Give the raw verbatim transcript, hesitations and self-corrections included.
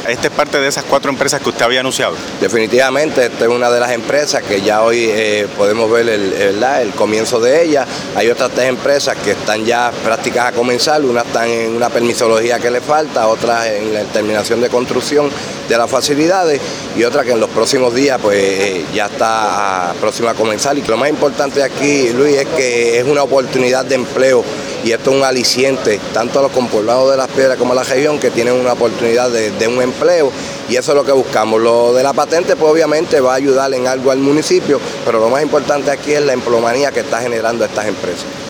¿Esta es parte de esas cuatro empresas que usted había anunciado? Definitivamente, esta es una de las empresas que ya hoy eh, podemos ver el, el, el comienzo de ella. Hay otras tres empresas que están ya prácticas a comenzar, unas están en una permisología que le falta, otras en la terminación de construcción de las facilidades y otra que en los próximos días pues eh, ya está próxima a comenzar. Y lo más importante aquí, Luis, es que es una oportunidad de empleo y esto es un aliciente tanto a los compoblados de Las Piedras como a la región que tienen una oportunidad de, de un empleo y eso es lo que buscamos. Lo de la patente pues obviamente va a ayudar en algo al municipio, pero lo más importante aquí es la empleomanía que está generando estas empresas.